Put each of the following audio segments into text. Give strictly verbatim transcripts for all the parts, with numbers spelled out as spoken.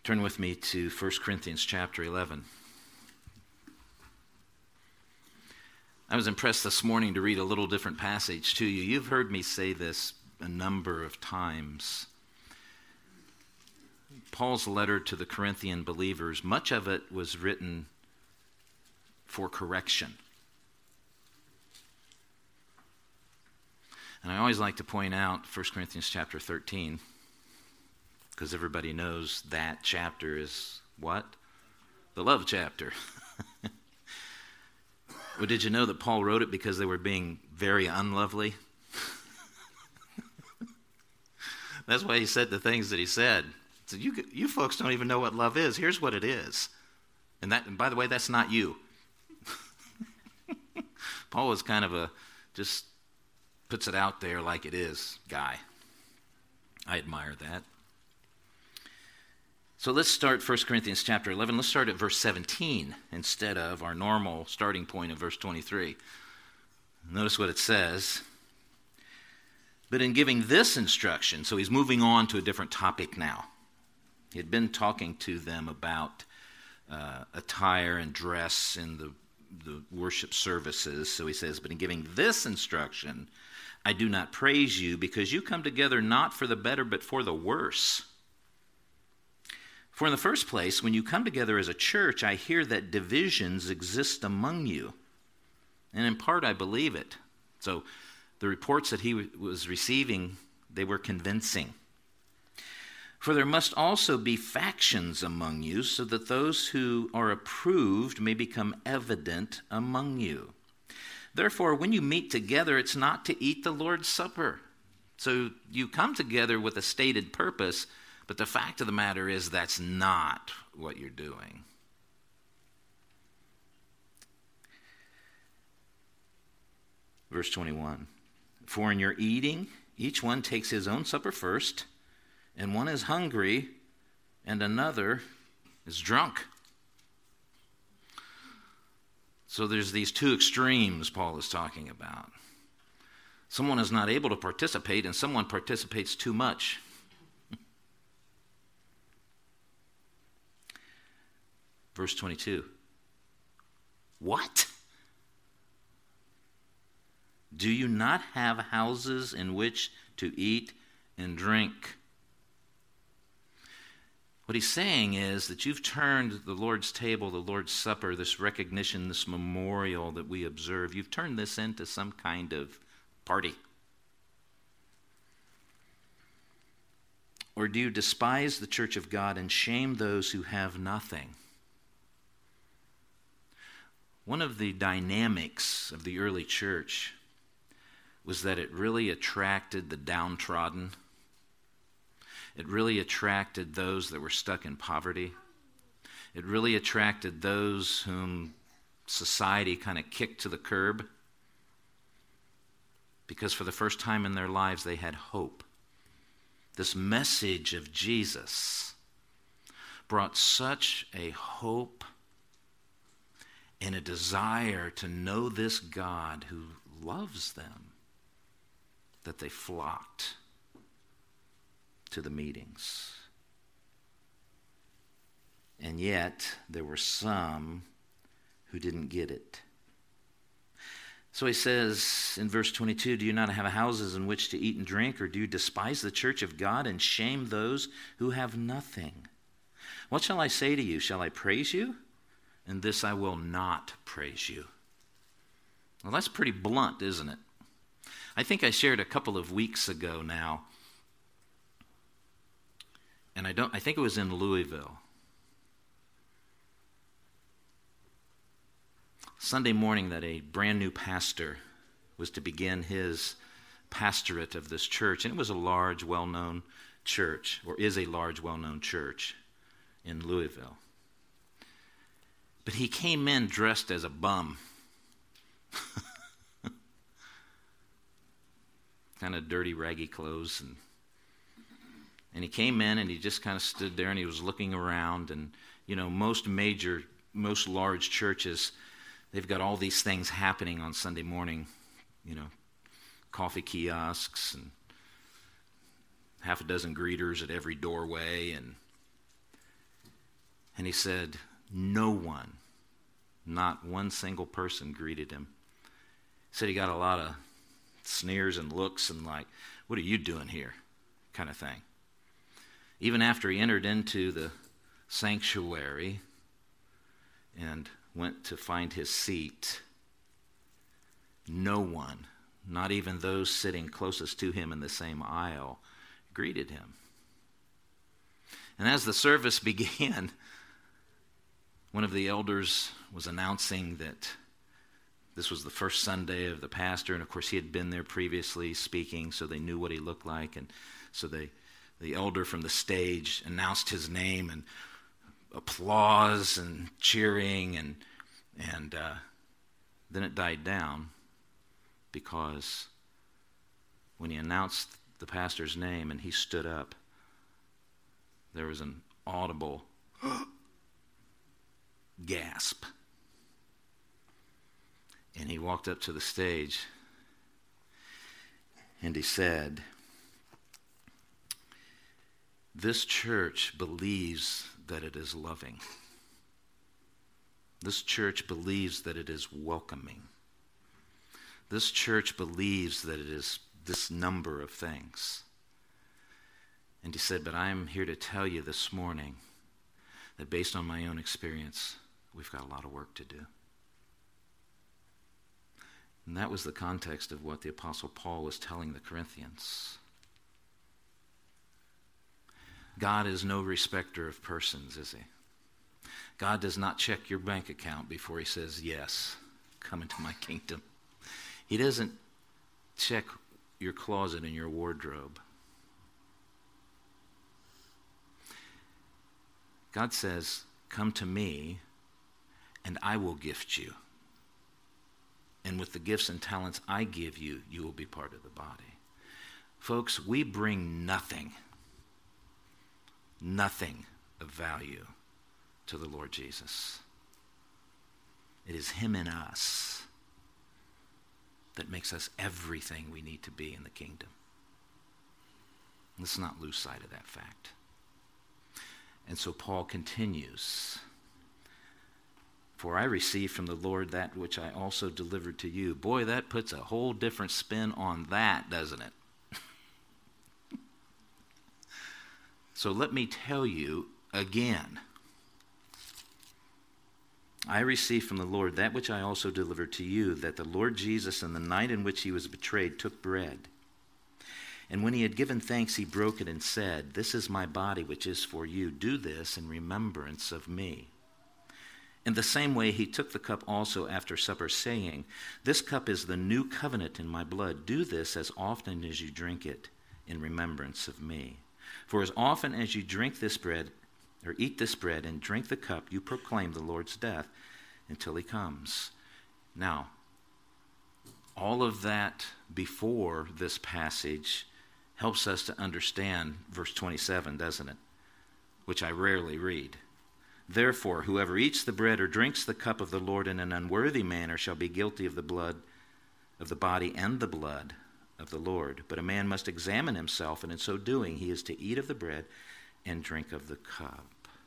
Turn with me to First Corinthians chapter eleven. I was impressed this morning to read a little different passage to you. You've heard me say this a number of times. Paul's letter to the Corinthian believers, much of it was written for correction. And I always like to point out First Corinthians chapter thirteen, because everybody knows that chapter is what? The love chapter. Well, did you know that Paul wrote it because they were being very unlovely? That's why he said the things that he said. He said, you, you folks don't even know what love is. Here's what it is. And that, and by the way, that's not you. Paul was kind of a, just puts it out there like it is guy. I admire that. So let's start First Corinthians chapter eleven. Let's start at verse seventeen instead of our normal starting point of verse twenty-three. Notice what it says. But in giving this instruction, so he's moving on to a different topic now. He had been talking to them about uh, attire and dress in the, the worship services. So he says, but in giving this instruction, I do not praise you because you come together not for the better but for the worse. For in the first place, when you come together as a church, I hear that divisions exist among you. And in part, I believe it. So the reports that he was receiving, they were convincing. For there must also be factions among you, so that those who are approved may become evident among you. Therefore, when you meet together, it's not to eat the Lord's Supper. So you come together with a stated purpose, but the fact of the matter is that's not what you're doing. Verse twenty-one. For in your eating, each one takes his own supper first, and one is hungry, and another is drunk. So there's these two extremes Paul is talking about. Someone is not able to participate, and someone participates too much. Verse twenty-two. What? Do you not have houses in which to eat and drink? What he's saying is that you've turned the Lord's table, the Lord's Supper, this recognition, this memorial that we observe, you've turned this into some kind of party. Or do you despise the church of God and shame those who have nothing? One of the dynamics of the early church was that it really attracted the downtrodden. It really attracted those that were stuck in poverty. It really attracted those whom society kind of kicked to the curb, because for the first time in their lives they had hope. This message of Jesus brought such a hope and a desire to know this God who loves them that they flocked to the meetings. And yet, there were some who didn't get it. So he says in verse twenty-two, do you not have houses in which to eat and drink, or do you despise the church of God and shame those who have nothing? What shall I say to you? Shall I praise you? In this I will not praise you. Well, that's pretty blunt, isn't it? I think I shared a couple of weeks ago now, and I don't I think it was in Louisville. Sunday morning that a brand new pastor was to begin his pastorate of this church, and it was a large, well-known church, or is a large, well-known church in Louisville. But he came in dressed as a bum. Kind of dirty, raggy clothes. And, and he came in and he just kind of stood there and he was looking around. And, you know, most major, most large churches, they've got all these things happening on Sunday morning. You know, coffee kiosks and half a dozen greeters at every doorway. And And he said, no one, not one single person greeted him. He said he got a lot of sneers and looks and like, what are you doing here? Kind of thing. Even after he entered into the sanctuary and went to find his seat, no one, not even those sitting closest to him in the same aisle, greeted him. And as the service began, one of the elders was announcing that this was the first Sunday of the pastor, and of course he had been there previously speaking, so they knew what he looked like, and so they, the elder from the stage announced his name, and applause and cheering, and and uh, then it died down, because when he announced the pastor's name and he stood up, there was an audible gasp. And he walked up to the stage and he said, this church believes that it is loving. This church believes that it is welcoming. This church believes that it is this number of things. And he said, but I am here to tell you this morning that based on my own experience, we've got a lot of work to do. And that was the context of what the Apostle Paul was telling the Corinthians. God is no respecter of persons, is he? God does not check your bank account before he says, yes, come into my kingdom. He doesn't check your closet and your wardrobe. God says, come to me and I will gift you. And with the gifts and talents I give you, you will be part of the body. Folks, we bring nothing, nothing of value to the Lord Jesus. It is him in us that makes us everything we need to be in the kingdom. Let's not lose sight of that fact. And so Paul continues, for I received from the Lord that which I also delivered to you. Boy, that puts a whole different spin on that, doesn't it? So let me tell you again. I received from the Lord that which I also delivered to you, that the Lord Jesus, in the night in which he was betrayed, took bread. And when he had given thanks, he broke it and said, this is my body, which is for you. Do this in remembrance of me. In the same way, he took the cup also after supper, saying, this cup is the new covenant in my blood. Do this as often as you drink it in remembrance of me. For as often as you drink this bread, or eat this bread and drink the cup, you proclaim the Lord's death until he comes. Now, all of that before this passage helps us to understand verse twenty-seven, doesn't it? Which I rarely read. Therefore, whoever eats the bread or drinks the cup of the Lord in an unworthy manner shall be guilty of the blood of the body and the blood of the Lord. But a man must examine himself, and in so doing he is to eat of the bread and drink of the cup.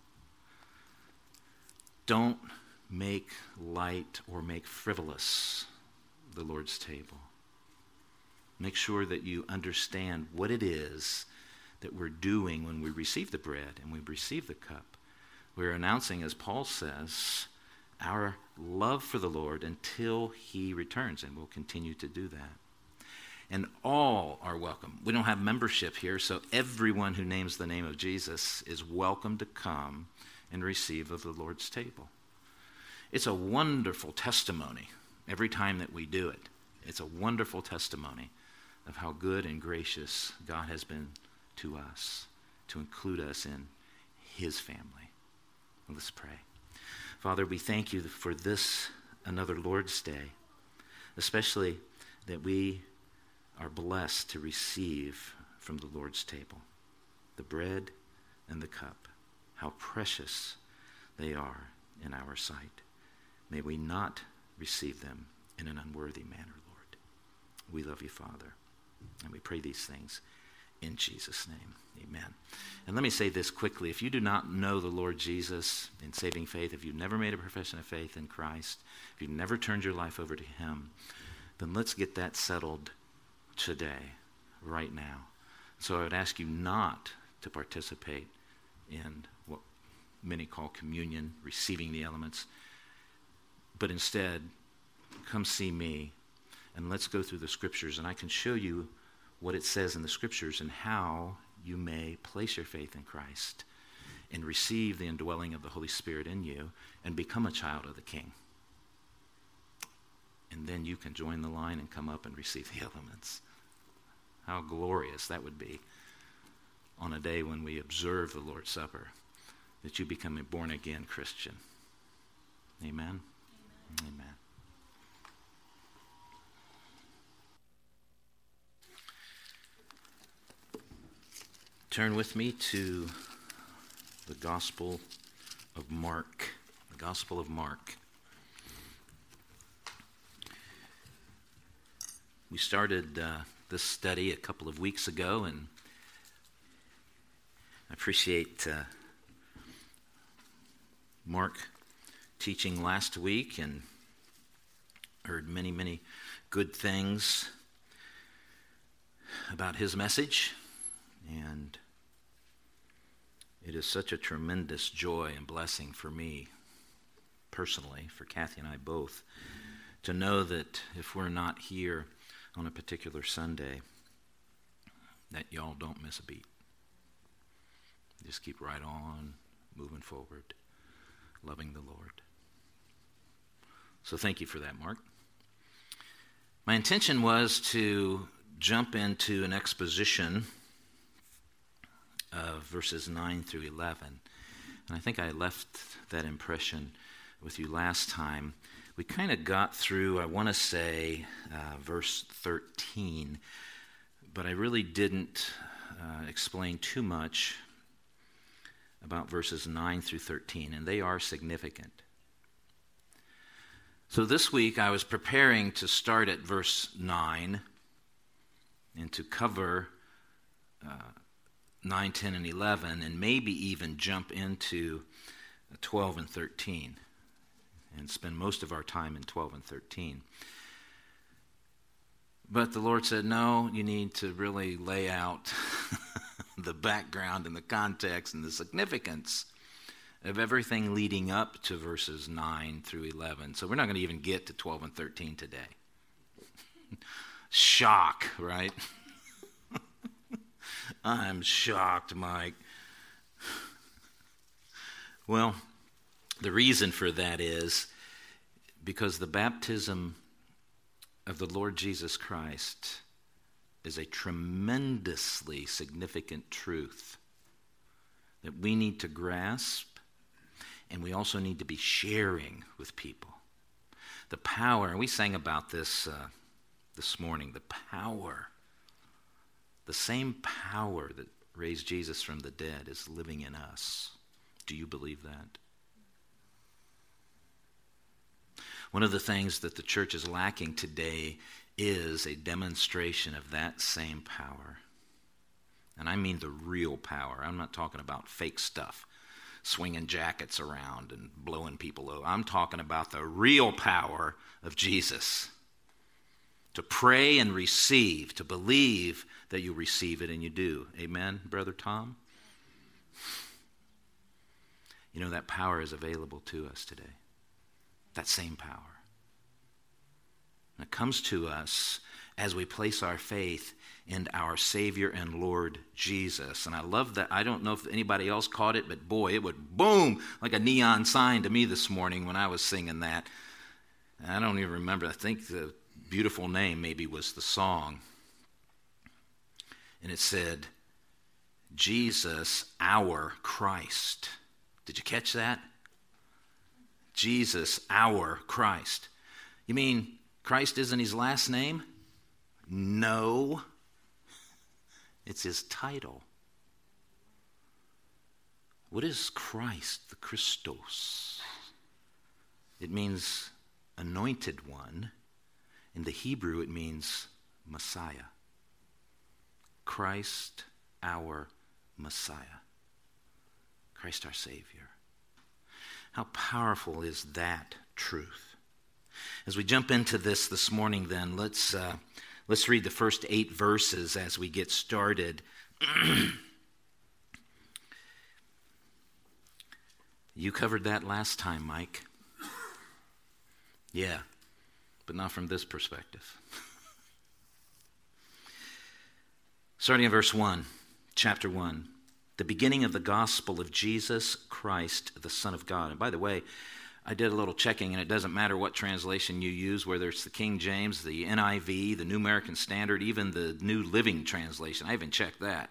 Don't make light or make frivolous the Lord's table. Make sure that you understand what it is that we're doing when we receive the bread and we receive the cup. We're announcing, as Paul says, our love for the Lord until he returns, and we'll continue to do that. And all are welcome. We don't have membership here, so everyone who names the name of Jesus is welcome to come and receive of the Lord's table. It's a wonderful testimony every time that we do it. It's a wonderful testimony of how good and gracious God has been to us, to include us in his family. Let's pray. Father, we thank you for this, another Lord's Day, especially that we are blessed to receive from the Lord's table the bread and the cup. How precious they are in our sight. May we not receive them in an unworthy manner, Lord. We love you, Father, and we pray these things in Jesus' name. Amen. And let me say this quickly. If you do not know the Lord Jesus in saving faith, if you've never made a profession of faith in Christ, if you've never turned your life over to him, then let's get that settled today, right now. So I would ask you not to participate in what many call communion, receiving the elements, but instead, come see me and let's go through the scriptures, and I can show you what it says in the scriptures and how you may place your faith in Christ and receive the indwelling of the Holy Spirit in you and become a child of the King. And then you can join the line and come up and receive the elements. How glorious that would be on a day when we observe the Lord's Supper, that you become a born-again Christian. Amen? Amen. Amen. Turn with me to the Gospel of Mark. The Gospel of Mark. We started uh, this study a couple of weeks ago, and I appreciate uh, Mark teaching last week and heard many, many good things about his message. And it is such a tremendous joy and blessing for me personally, for Kathy and I both, to know that if we're not here on a particular Sunday, that y'all don't miss a beat. Just keep right on moving forward, loving the Lord. So thank you for that, Mark. My intention was to jump into an exposition of verses nine through eleven. And I think I left that impression with you last time. We kind of got through, I want to say, uh, verse thirteen, but I really didn't uh, explain too much about verses nine through thirteen, and they are significant. So this week I was preparing to start at verse nine and to cover uh, nine, ten, and eleven, and maybe even jump into twelve and thirteen and spend most of our time in twelve and thirteen. But the Lord said, no, you need to really lay out the background and the context and the significance of everything leading up to verses nine through eleven. So we're not going to even get to twelve and thirteen today. Shock, right? I'm shocked, Mike. Well, the reason for that is because the baptism of the Lord Jesus Christ is a tremendously significant truth that we need to grasp, and we also need to be sharing with people. The power, and we sang about this uh, this morning, the power, the same power that raised Jesus from the dead is living in us. Do you believe that? One of the things that the church is lacking today is a demonstration of that same power. And I mean the real power. I'm not talking about fake stuff, swinging jackets around and blowing people over. I'm talking about the real power of Jesus. To pray and receive, to believe that you receive it, and you do. Amen, Brother Tom? You know, that power is available to us today. That same power. And it comes to us as we place our faith in our Savior and Lord Jesus. And I love that. I don't know if anybody else caught it, but boy, it would boom like a neon sign to me this morning when I was singing that. And I don't even remember. I think the beautiful name maybe was the song. And it said, Jesus, our Christ. Did you catch that? Jesus, our Christ. You mean Christ isn't his last name? No. It's his title. What is Christ, the Christos? It means anointed one. In the Hebrew, it means Messiah. Christ, our Messiah. Christ our Savior. How powerful is that truth? As we jump into this this morning, then, let's uh, let's read the first eight verses as we get started. You covered that last time, Mike. Yeah, but not from this perspective. Starting in verse one, chapter one, the beginning of the gospel of Jesus Christ, the Son of God. And by the way, I did a little checking, and it doesn't matter what translation you use, whether it's the King James, the N I V, the New American Standard, even the New Living Translation. I even checked that.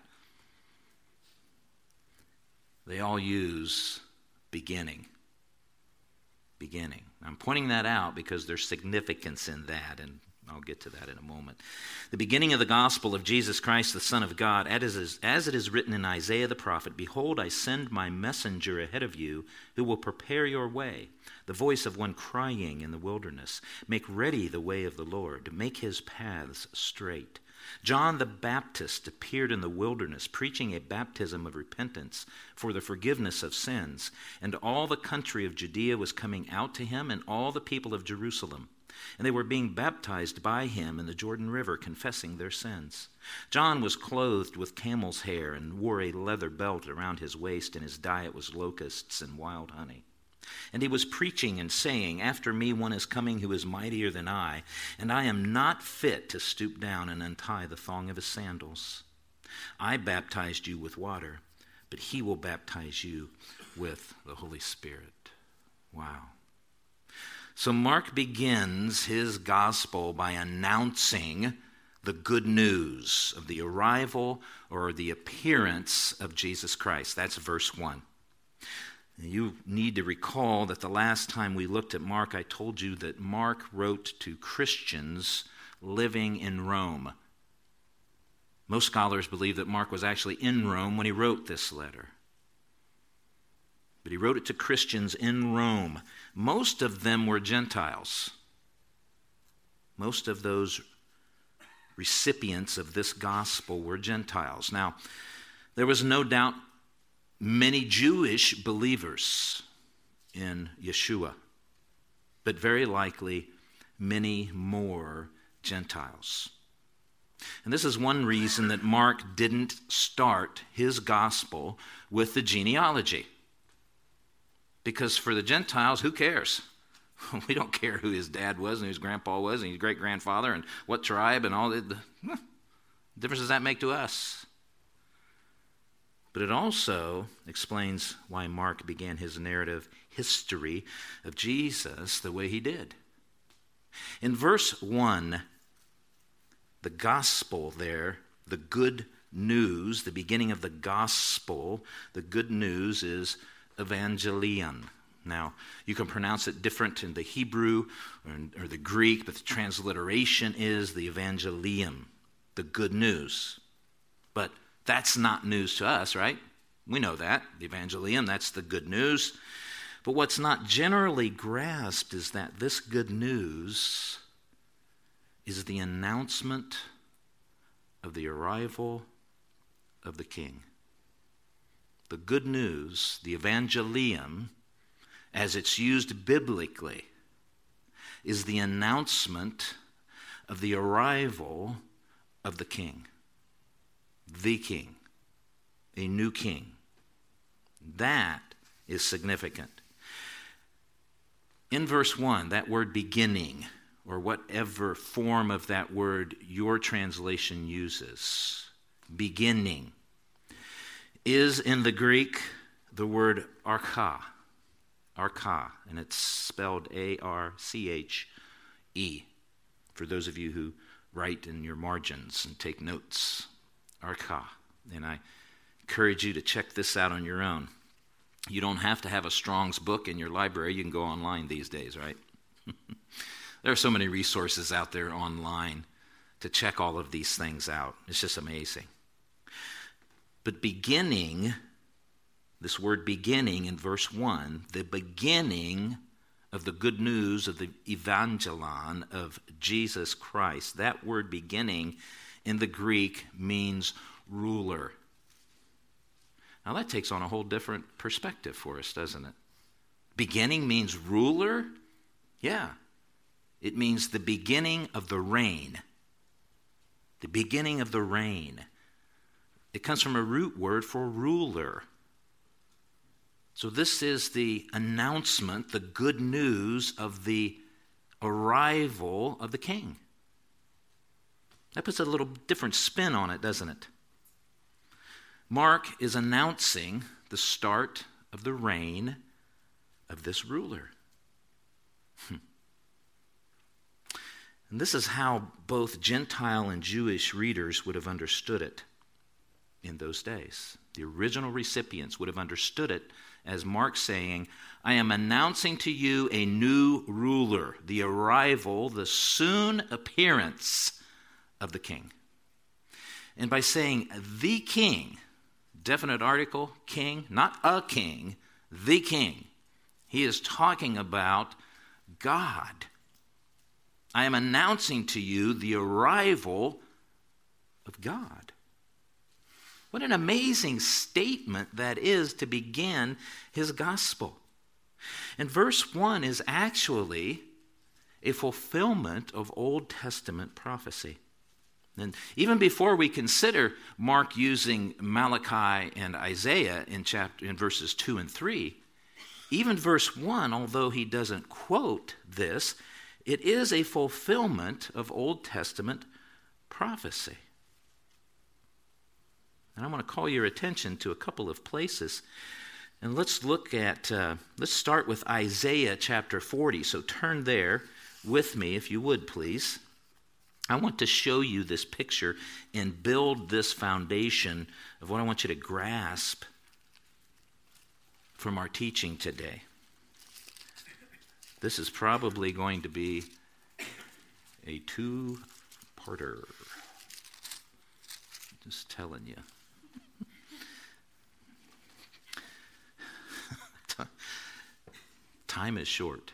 They all use beginning. Beginning. I'm pointing that out because there's significance in that, and I'll get to that in a moment. The beginning of the gospel of Jesus Christ, the Son of God, as it is written in Isaiah the prophet, "Behold, I send my messenger ahead of you, who will prepare your way, the voice of one crying in the wilderness, make ready the way of the Lord, make his paths straight." John the Baptist appeared in the wilderness, preaching a baptism of repentance for the forgiveness of sins, and all the country of Judea was coming out to him, and all the people of Jerusalem. And they were being baptized by him in the Jordan River, confessing their sins. John was clothed with camel's hair and wore a leather belt around his waist, and his diet was locusts and wild honey. And he was preaching and saying, "After me one is coming who is mightier than I, and I am not fit to stoop down and untie the thong of his sandals. I baptized you with water, but he will baptize you with the Holy Spirit." Wow. So Mark begins his gospel by announcing the good news of the arrival or the appearance of Jesus Christ. That's verse one. You need to recall that the last time we looked at Mark, I told you that Mark wrote to Christians living in Rome. Most scholars believe that Mark was actually in Rome when he wrote this letter. But he wrote it to Christians in Rome. Most of them were Gentiles. Most of those recipients of this gospel were Gentiles. Now, there was no doubt many Jewish believers in Yeshua, but very likely many more Gentiles. And this is one reason that Mark didn't start his gospel with the genealogy. Because for the Gentiles, who cares? We don't care who his dad was and who his grandpa was and his great-grandfather and what tribe and all that. What difference does that make to us? But it also explains why Mark began his narrative history of Jesus the way he did. In verse one, the gospel there, the good news, the beginning of the gospel, the good news is evangelion. Now, you can pronounce it different in the Hebrew or, in, or the Greek, but the transliteration is the evangelium, the good news. But that's not news to us, right? We know that. The evangelium, that's the good news. But what's not generally grasped is that this good news is the announcement of the arrival of the King. The good news, the evangelium, as it's used biblically, is the announcement of the arrival of the King. The King. A new King. That is significant. In verse one, that word beginning, or whatever form of that word your translation uses, beginning, is in the Greek the word archa. Archa, and it's spelled A R C H E, for those of you who write in your margins and take notes. Archa. And I encourage you to check this out on your own. You don't have to have a Strong's book in your library. You can go online these days, right? There are so many resources out there online to check all of these things out. It's just amazing. But beginning, this word beginning in verse one, the beginning of the good news of the evangelon of Jesus Christ, that word beginning in the Greek means ruler. Now that takes on a whole different perspective for us, doesn't it? Beginning means ruler? Yeah. It means the beginning of the reign. The beginning of the reign. It comes from a root word for ruler. So this is the announcement, the good news of the arrival of the king. That puts a little different spin on it, doesn't it? Mark is announcing the start of the reign of this ruler. Hmm. And this is how both Gentile and Jewish readers would have understood it in those days. The original recipients would have understood it as Mark saying, I am announcing to you a new ruler, the arrival, the soon appearance of the king. And by saying the king, definite article, king, not a king, the king, he is talking about God. I am announcing to you the arrival of God. What an amazing statement that is to begin his gospel. And verse one is actually a fulfillment of Old Testament prophecy. And even before we consider Mark using Malachi and Isaiah in chapter in verses two and three, even verse one, although he doesn't quote this, it is a fulfillment of Old Testament prophecy. And I want to call your attention to a couple of places. And let's look at, uh, let's start with Isaiah chapter forty. So turn there with me, if you would, please. I want to show you this picture and build this foundation of what I want you to grasp from our teaching today. This is probably going to be a two-parter. Just telling you. Time is short.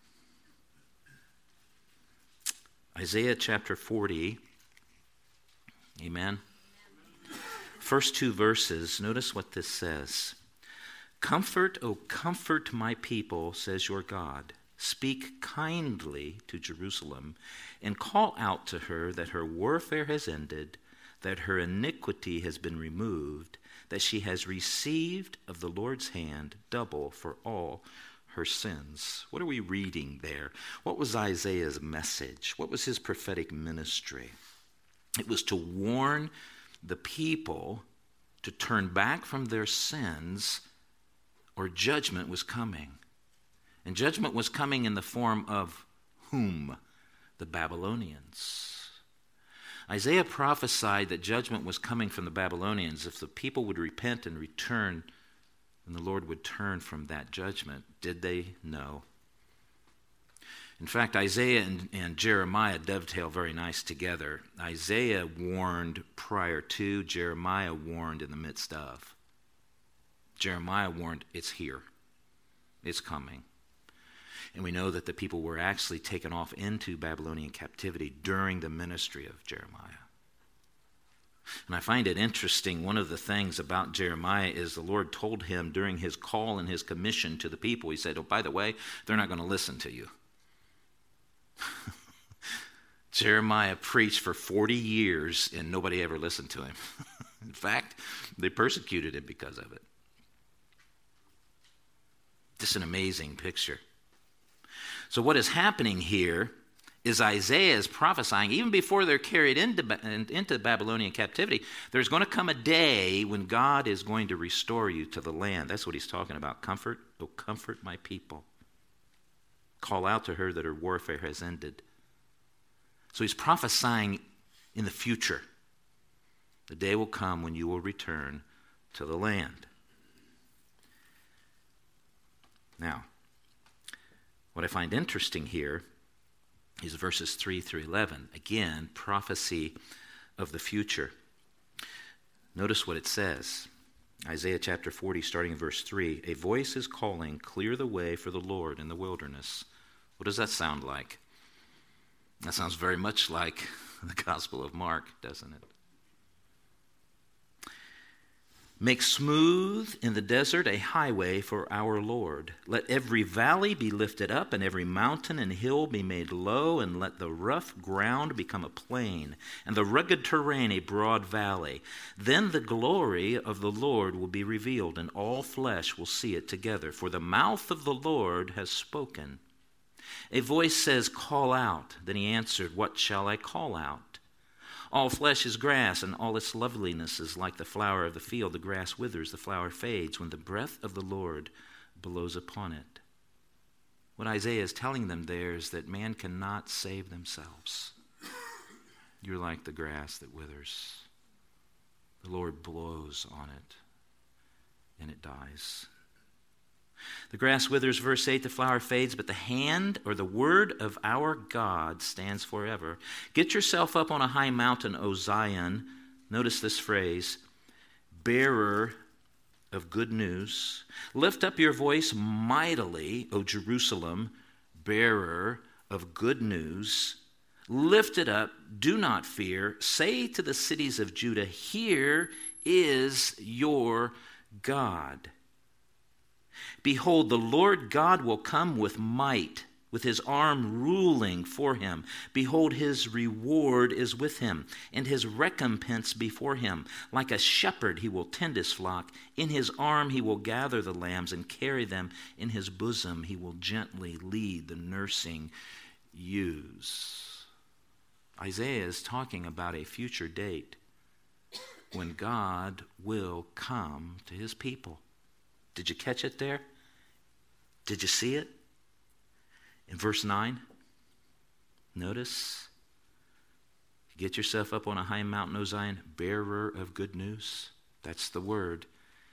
Isaiah chapter forty. Amen. First two verses, notice what this says. Comfort, O comfort my people, says your God. Speak kindly to Jerusalem and call out to her that her warfare has ended, that her iniquity has been removed, that she has received of the Lord's hand double for all her sins. What are we reading there? What was Isaiah's message? What was his prophetic ministry? It was to warn the people to turn back from their sins, or judgment was coming. And judgment was coming in the form of whom? The Babylonians. Isaiah prophesied that judgment was coming from the Babylonians. If the people would repent and return, then the Lord would turn from that judgment. Did they? No. In fact, Isaiah and, and Jeremiah dovetail very nice together. Isaiah warned prior to, Jeremiah warned in the midst of. Jeremiah warned, it's here. It's coming. And we know that the people were actually taken off into Babylonian captivity during the ministry of Jeremiah. And I find it interesting, one of the things about Jeremiah is the Lord told him during his call and his commission to the people, he said, oh, by the way, they're not going to listen to you. Jeremiah preached for forty years and nobody ever listened to him. In fact, they persecuted him because of it. Just an amazing picture. So what is happening here is Isaiah is prophesying, even before they're carried into, into Babylonian captivity, there's going to come a day when God is going to restore you to the land. That's what he's talking about. Comfort, oh, comfort my people. Call out to her that her warfare has ended. So he's prophesying in the future. The day will come when you will return to the land. Now, what I find interesting here is verses three through eleven. Again, prophecy of the future. Notice what it says. Isaiah chapter forty, starting in verse three. A voice is calling, clear the way for the Lord in the wilderness. What does that sound like? That sounds very much like the Gospel of Mark, doesn't it? Make smooth in the desert a highway for our Lord. Let every valley be lifted up, and every mountain and hill be made low, and let the rough ground become a plain, and the rugged terrain a broad valley. Then the glory of the Lord will be revealed, and all flesh will see it together, for the mouth of the Lord has spoken. A voice says, "Call out." Then he answered, "What shall I call out?" All flesh is grass, and all its loveliness is like the flower of the field. The grass withers, the flower fades, when the breath of the Lord blows upon it. What Isaiah is telling them there is that man cannot save themselves. You're like the grass that withers. The Lord blows on it, and it dies. The grass withers, verse eight, the flower fades, but the hand or the word of our God stands forever. Get yourself up on a high mountain, O Zion. Notice this phrase, bearer of good news. Lift up your voice mightily, O Jerusalem, bearer of good news. Lift it up, do not fear. Say to the cities of Judah, here is your God. Behold, the Lord God will come with might, with his arm ruling for him. Behold, his reward is with him, and his recompense before him. Like a shepherd he will tend his flock. In his arm he will gather the lambs and carry them. In his bosom he will gently lead the nursing ewes. Isaiah is talking about a future date when God will come to his people. Did you catch it there? Did you see it? In verse nine, notice, get yourself up on a high mountain, O Zion, bearer of good news. That's the word,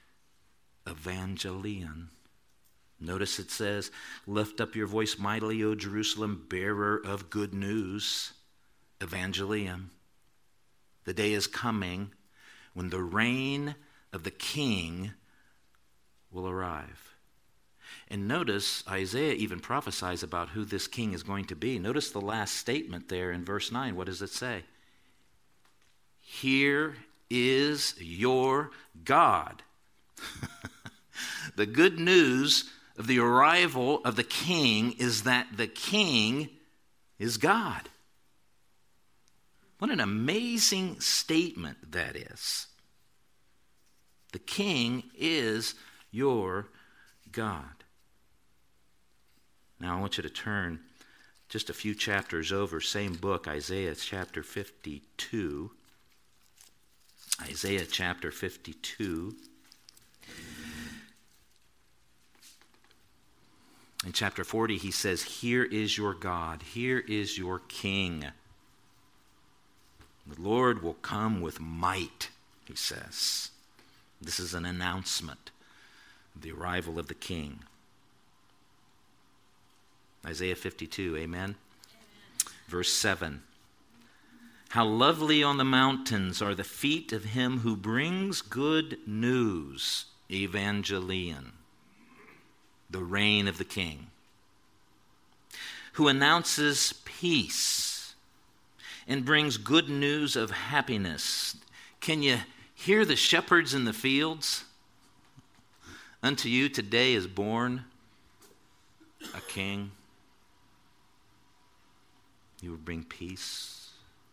evangelion. Notice it says, lift up your voice mightily, O Jerusalem, bearer of good news, evangelion. The day is coming when the reign of the king will arrive. And notice Isaiah even prophesies about who this king is going to be. Notice the last statement there in verse nine. What does it say? Here is your God. The good news of the arrival of the king is that the king is God. What an amazing statement that is. The king is your God. Now I want you to turn just a few chapters over, same book, Isaiah chapter fifty-two. Isaiah chapter fifty-two. In chapter forty, he says, here is your God, here is your king. The Lord will come with might, he says. This is an announcement. The arrival of the king. Isaiah fifty-two, amen? Amen? Verse seven. How lovely on the mountains are the feet of him who brings good news, evangelion, the reign of the king, who announces peace and brings good news of happiness. Can you hear the shepherds in the fields? Unto you today is born a king. He will bring peace.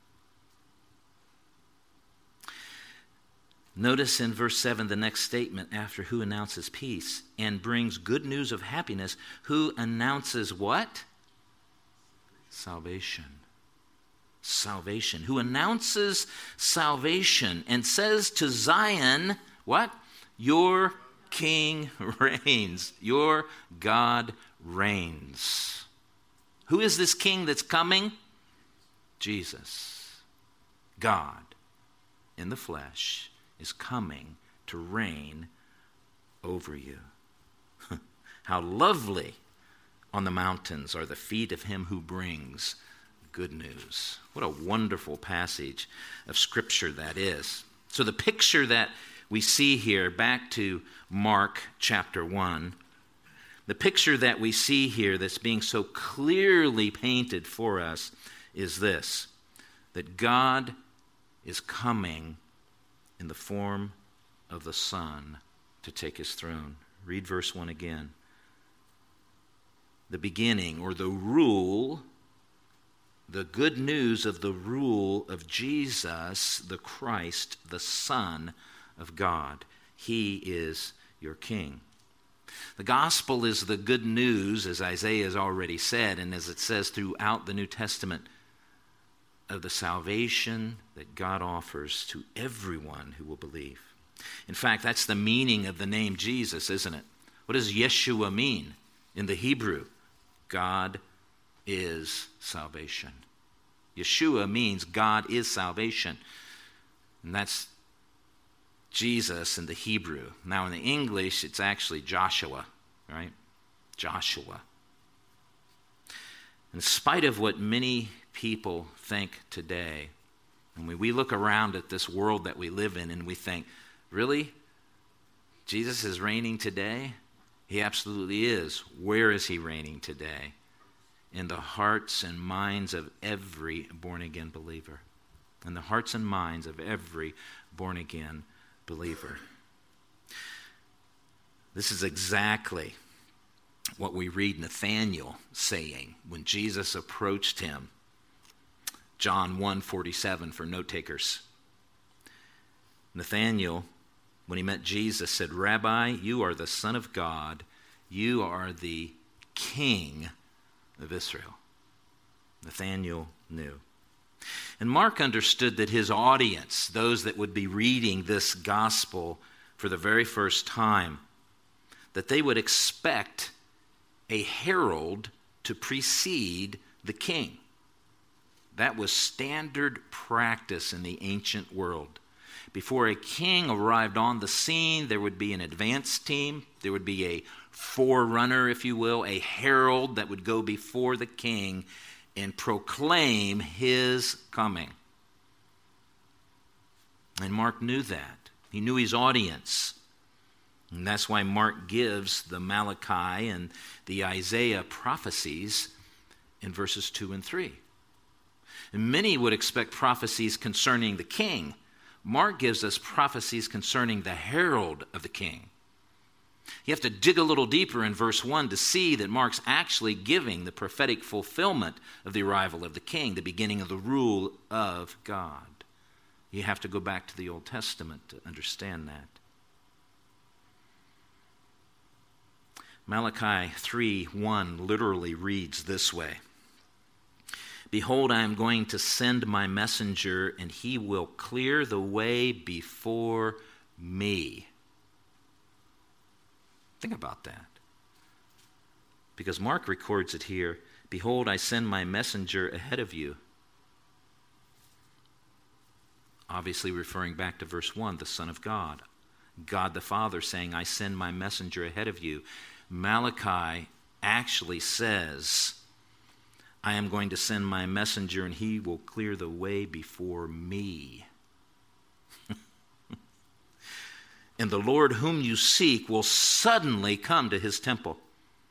Notice in verse seven the next statement after who announces peace and brings good news of happiness. Who announces what? Salvation. Salvation. Who announces salvation and says to Zion, what? Your King reigns. Your God reigns. Who is this king that's coming? Jesus. God in the flesh is coming to reign over you. How lovely on the mountains are the feet of him who brings good news. What a wonderful passage of Scripture that is. So the picture that we see here, back to Mark chapter one, the picture that we see here that's being so clearly painted for us is this, that God is coming in the form of the Son to take his throne. Read verse one again. The beginning, or the rule, the good news of the rule of Jesus, the Christ, the Son of God. He is your King. The gospel is the good news, as Isaiah has already said, and as it says throughout the New Testament, of the salvation that God offers to everyone who will believe. In fact, that's the meaning of the name Jesus, isn't it? What does Yeshua mean in the Hebrew? God is salvation. Yeshua means God is salvation. And that's Jesus in the Hebrew. Now in the English, it's actually Joshua, right? Joshua. In spite of what many people think today, and when we look around at this world that we live in and we think, really? Jesus is reigning today? He absolutely is. Where is he reigning today? In the hearts and minds of every born-again believer. In the hearts and minds of every born-again believer. This is exactly what we read Nathanael saying when Jesus approached him. John one forty-seven for note takers. Nathanael, when he met Jesus, said, "Rabbi, you are the Son of God. You are the King of Israel." Nathanael knew. And Mark understood that his audience, those that would be reading this gospel for the very first time, that they would expect a herald to precede the king. That was standard practice in the ancient world. Before a king arrived on the scene, there would be an advance team. There would be a forerunner, if you will, a herald that would go before the king and proclaim his coming. And Mark knew that. He knew his audience. And that's why Mark gives the Malachi and the Isaiah prophecies in verses two and three. And many would expect prophecies concerning the king. Mark gives us prophecies concerning the herald of the king. You have to dig a little deeper in verse one to see that Mark's actually giving the prophetic fulfillment of the arrival of the king, the beginning of the rule of God. You have to go back to the Old Testament to understand that. Malachi three one literally reads this way. "Behold, I am going to send my messenger, and he will clear the way before me." Think about that. Because Mark records it here, "Behold, I send my messenger ahead of you." Obviously referring back to verse one, the Son of God. God the Father saying, "I send my messenger ahead of you." Malachi actually says, "I am going to send my messenger, and he will clear the way before me." "And the Lord whom you seek will suddenly come to his temple."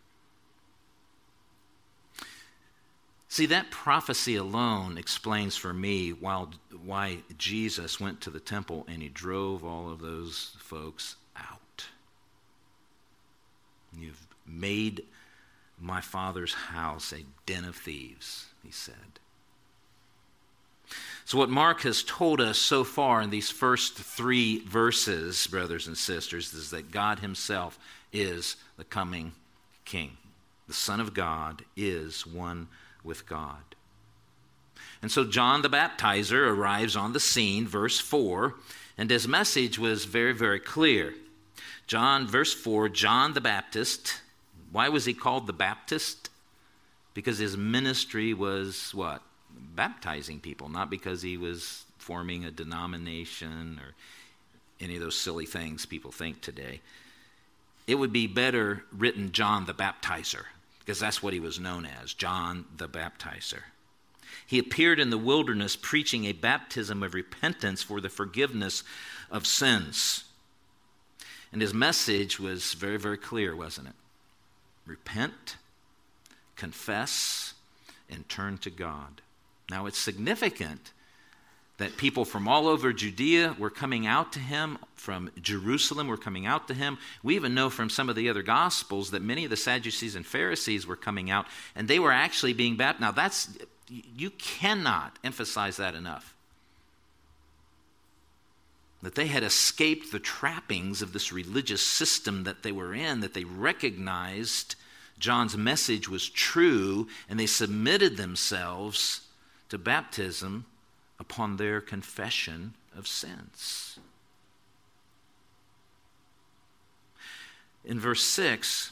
See, that prophecy alone explains for me while, why Jesus went to the temple and he drove all of those folks out. "You've made my Father's house a den of thieves," he said. So what Mark has told us so far in these first three verses, brothers and sisters, is that God himself is the coming king. The Son of God is one with God. And so John the Baptizer arrives on the scene, verse four, and his message was very, very clear. John, verse four, John the Baptist. Why was he called the Baptist? Because his ministry was what? Baptizing people, not because he was forming a denomination or any of those silly things people think today. It would be better written John the Baptizer, because that's what he was known as, John the Baptizer. He appeared in the wilderness preaching a baptism of repentance for the forgiveness of sins. And his message was very, very clear, wasn't it? Repent, confess, and turn to God. Now, it's significant that people from all over Judea were coming out to him, from Jerusalem were coming out to him. We even know from some of the other Gospels that many of the Sadducees and Pharisees were coming out, and they were actually being baptized. Now, that's, you cannot emphasize that enough. That they had escaped the trappings of this religious system that they were in, that they recognized John's message was true, and they submitted themselves to baptism upon their confession of sins. In verse six,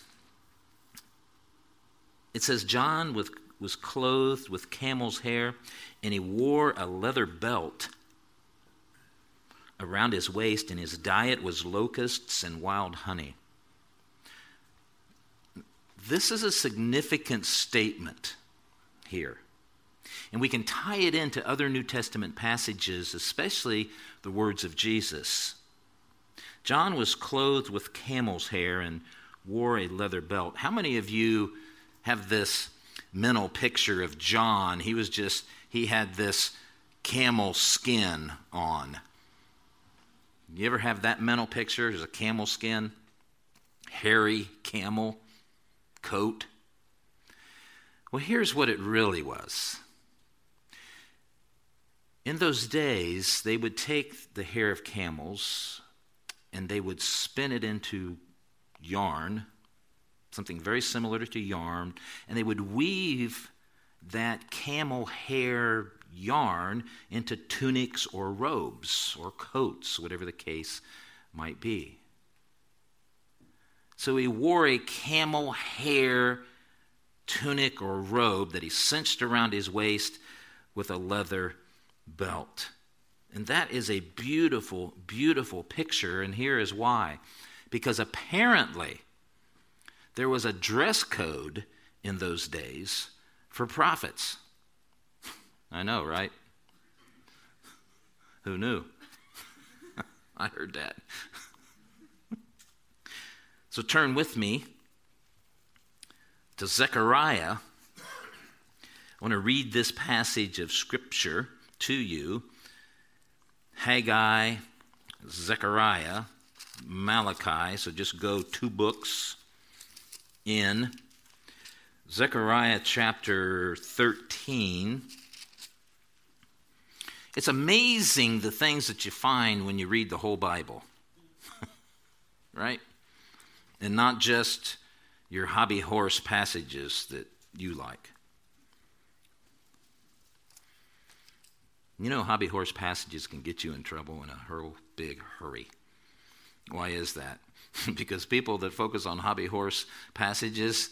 it says, John was, was clothed with camel's hair, and he wore a leather belt around his waist, and his diet was locusts and wild honey. This is a significant statement here. And we can tie it into other New Testament passages, especially the words of Jesus. John was clothed with camel's hair and wore a leather belt. How many of you have this mental picture of John? He was just, he had this camel skin on. You ever have that mental picture? There's a camel skin, hairy camel coat. Well, here's what it really was. In those days, they would take the hair of camels and they would spin it into yarn, something very similar to yarn, and they would weave that camel hair yarn into tunics or robes or coats, whatever the case might be. So he wore a camel hair tunic or robe that he cinched around his waist with a leather belt. And that is a beautiful, beautiful picture, and here is why. Because apparently there was a dress code in those days for prophets. I know, right? Who knew? I heard that. So turn with me to Zechariah. I want to read this passage of Scripture to you. Haggai, Zechariah, Malachi. So just go two books in. Zechariah chapter thirteen. It's amazing the things that you find when you read the whole Bible. Right? And not just your hobby horse passages that you like. You know, hobby horse passages can get you in trouble in a hurl, big hurry. Why is that? Because people that focus on hobby horse passages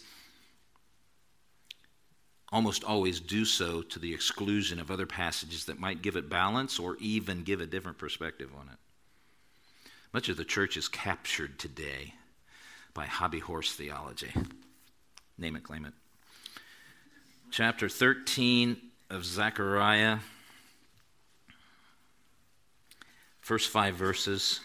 almost always do so to the exclusion of other passages that might give it balance or even give a different perspective on it. Much of the church is captured today by hobby horse theology. Name it, claim it. Chapter thirteen of Zechariah. First five verses.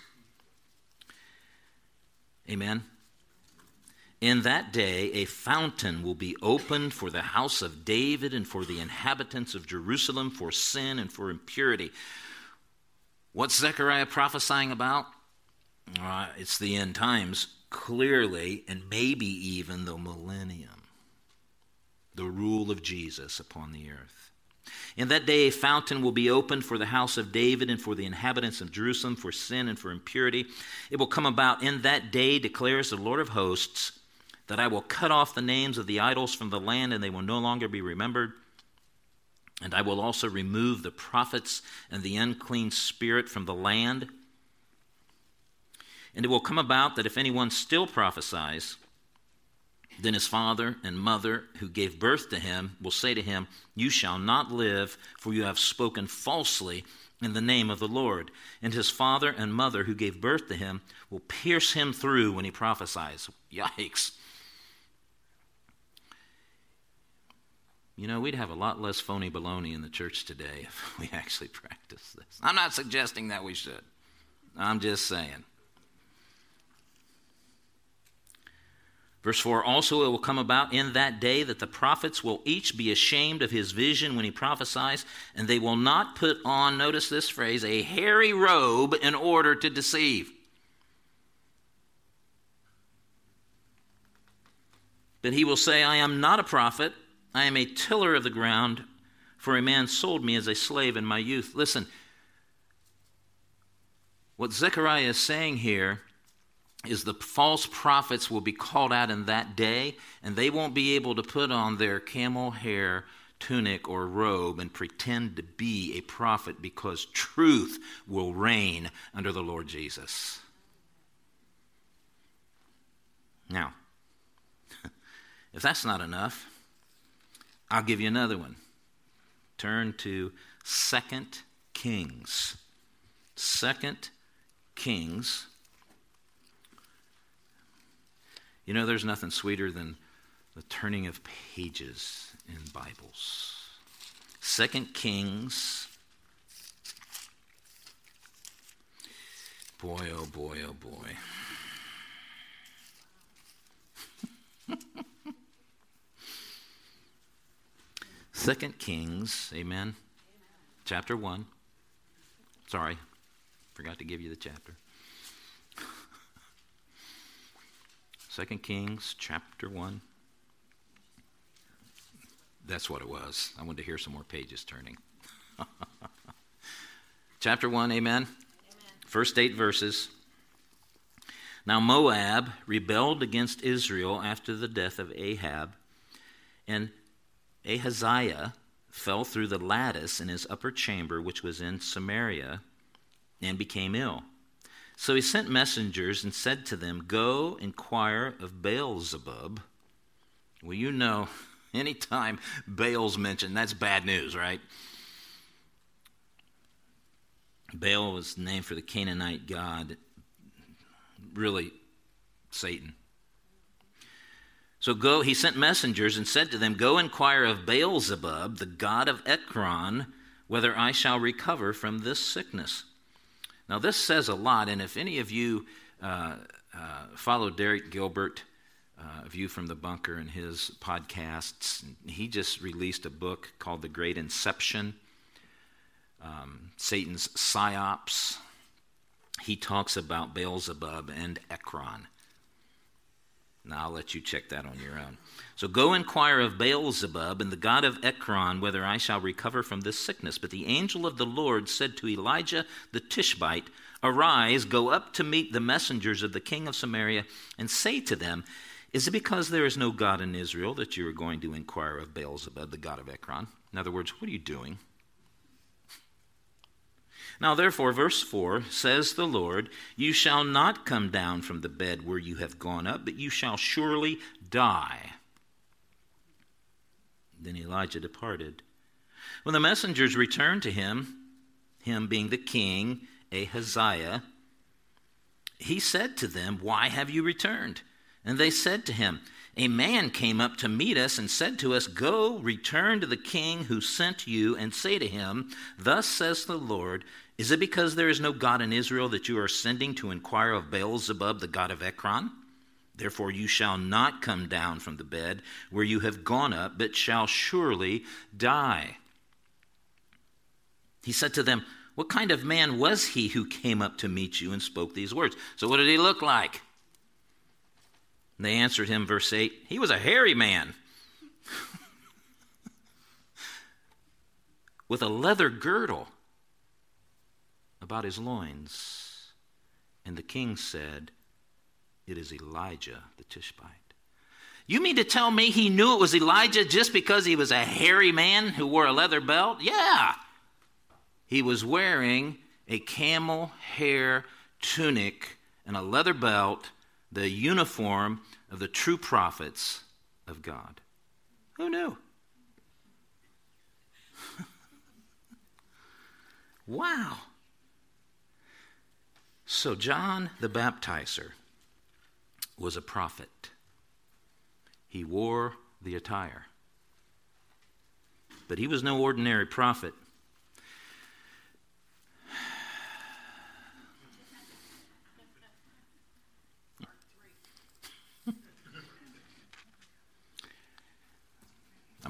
Amen. In that day, a fountain will be opened for the house of David and for the inhabitants of Jerusalem for sin and for impurity. What's Zechariah prophesying about? Uh, it's the end times, clearly, and maybe even the millennium. The rule of Jesus upon the earth. In that day, a fountain will be opened for the house of David and for the inhabitants of Jerusalem for sin and for impurity. It will come about in that day, declares the Lord of hosts, that I will cut off the names of the idols from the land, and they will no longer be remembered. And I will also remove the prophets and the unclean spirit from the land. And it will come about that if anyone still prophesies, then his father and mother who gave birth to him will say to him, you shall not live, for you have spoken falsely in the name of the Lord. And his father and mother who gave birth to him will pierce him through when he prophesies. Yikes. You know, we'd have a lot less phony baloney in the church today if we actually practiced this. I'm not suggesting that we should. I'm just saying. Verse four, also it will come about in that day that the prophets will each be ashamed of his vision when he prophesies, and they will not put on, notice this phrase, a hairy robe in order to deceive. But he will say, I am not a prophet, I am a tiller of the ground, for a man sold me as a slave in my youth. Listen, what Zechariah is saying here is the false prophets will be called out in that day, and they won't be able to put on their camel hair tunic or robe and pretend to be a prophet, because truth will reign under the Lord Jesus. Now, if that's not enough, I'll give you another one. Turn to Second Kings. Second Kings. You know, there's nothing sweeter than the turning of pages in Bibles. Second Kings. Boy, oh boy, oh boy. Second Kings, amen? Amen. Chapter one. Sorry, forgot to give you the chapter. Second Kings, chapter one. That's what it was. I wanted to hear some more pages turning. Chapter one, amen? Amen. First eight verses. Now Moab rebelled against Israel after the death of Ahab, and Ahaziah fell through the lattice in his upper chamber, which was in Samaria, and became ill. So he sent messengers and said to them, go inquire of Beelzebub. Well, you know, anytime Baal's mentioned, that's bad news, right? Baal was named for the Canaanite god, really Satan. So go, he sent messengers and said to them, go inquire of Beelzebub, the god of Ekron, whether I shall recover from this sickness. Now this says a lot, and if any of you uh, uh, follow Derek Gilbert, uh, View from the Bunker, and his podcasts, he just released a book called The Great Inception, um, Satan's Psyops. He talks about Beelzebub and Ekron. Now, I'll let you check that on your own. So go inquire of Beelzebub and the god of Ekron whether I shall recover from this sickness. But the angel of the Lord said to Elijah the Tishbite, arise, go up to meet the messengers of the king of Samaria, and say to them, is it because there is no God in Israel that you are going to inquire of Beelzebub, the god of Ekron? In other words, what are you doing? Now, therefore, verse four, says the Lord, you shall not come down from the bed where you have gone up, but you shall surely die. Then Elijah departed. When the messengers returned to him, him being the king, Ahaziah, he said to them, why have you returned? And they said to him, a man came up to meet us and said to us, go, return to the king who sent you, and say to him, thus says the Lord, is it because there is no God in Israel that you are sending to inquire of Beelzebub, the god of Ekron? Therefore you shall not come down from the bed where you have gone up, but shall surely die. He said to them, what kind of man was he who came up to meet you and spoke these words? So what did he look like? And they answered him, verse eight, he was a hairy man with a leather girdle about his loins. And the king said, it is Elijah the Tishbite. You mean to tell me he knew it was Elijah just because he was a hairy man who wore a leather belt? Yeah. He was wearing a camel hair tunic and a leather belt, the uniform of the true prophets of God. Who knew? Wow. So John the Baptizer was a prophet. He wore the attire. But he was no ordinary prophet.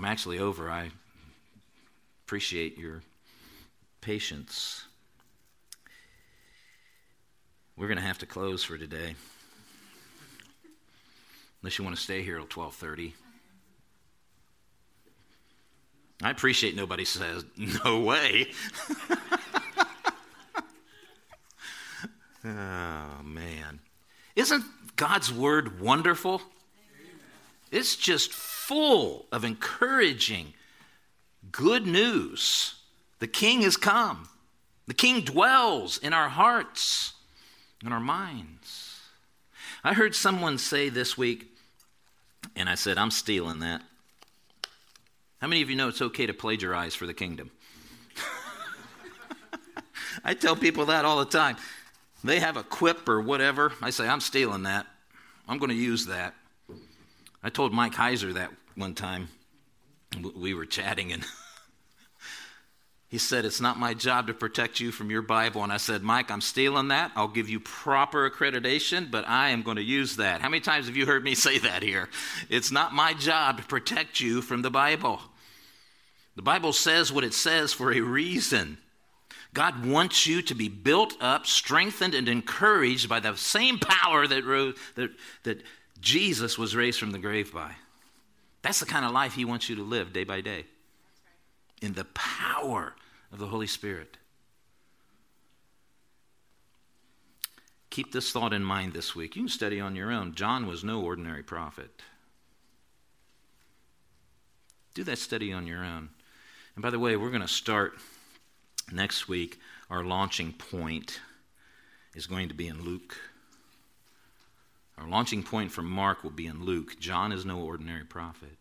actually over. I appreciate your patience. We're going to have to close for today. Unless you want to stay here till twelve thirty. I appreciate nobody says, no way. Oh, man. Isn't God's word wonderful? Amen. It's just full of encouraging good news. The King has come. The King dwells in our hearts, in our minds. I heard someone say this week, and I said, I'm stealing that. How many of you know it's okay to plagiarize for the kingdom? I tell people that all the time. They have a quip or whatever. I say, I'm stealing that. I'm going to use that. I told Mike Heiser that one time. We were chatting, and he said, it's not my job to protect you from your Bible. And I said, Mike, I'm stealing that. I'll give you proper accreditation, but I am going to use that. How many times have you heard me say that here? It's not my job to protect you from the Bible. The Bible says what it says for a reason. God wants you to be built up, strengthened, and encouraged by the same power that, rose, that, that Jesus was raised from the grave by. That's the kind of life he wants you to live day by day. In the power of the Holy Spirit. Keep this thought in mind this week. You can study on your own. John was no ordinary prophet. Do that study on your own. And by the way, we're going to start next week. Our launching point is going to be in Luke. Our launching point from Mark will be in Luke. John is no ordinary prophet.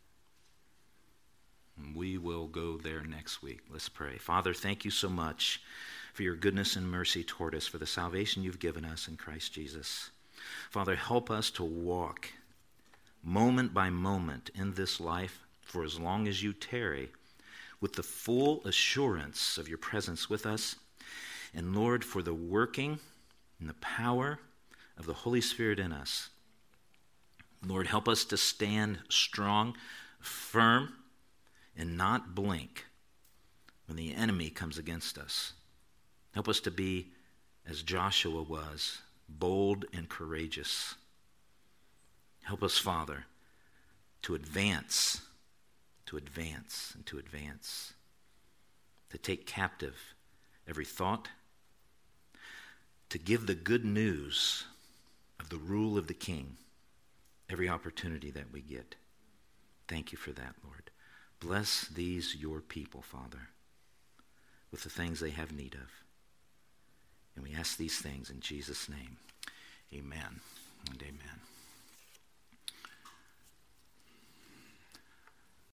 And we will go there next week. Let's pray. Father, thank you so much for your goodness and mercy toward us, for the salvation you've given us in Christ Jesus. Father, help us to walk moment by moment in this life for as long as you tarry, with the full assurance of your presence with us. And Lord, for the working and the power of the Holy Spirit in us. Lord, help us to stand strong, firm, and not blink when the enemy comes against us. Help us to be, as Joshua was, bold and courageous. Help us, Father, to advance, to advance, and to advance, to take captive every thought, to give the good news of the rule of the King every opportunity that we get. Thank you for that, Lord. Bless these your people, Father, with the things they have need of. And we ask these things in Jesus' name. Amen and amen.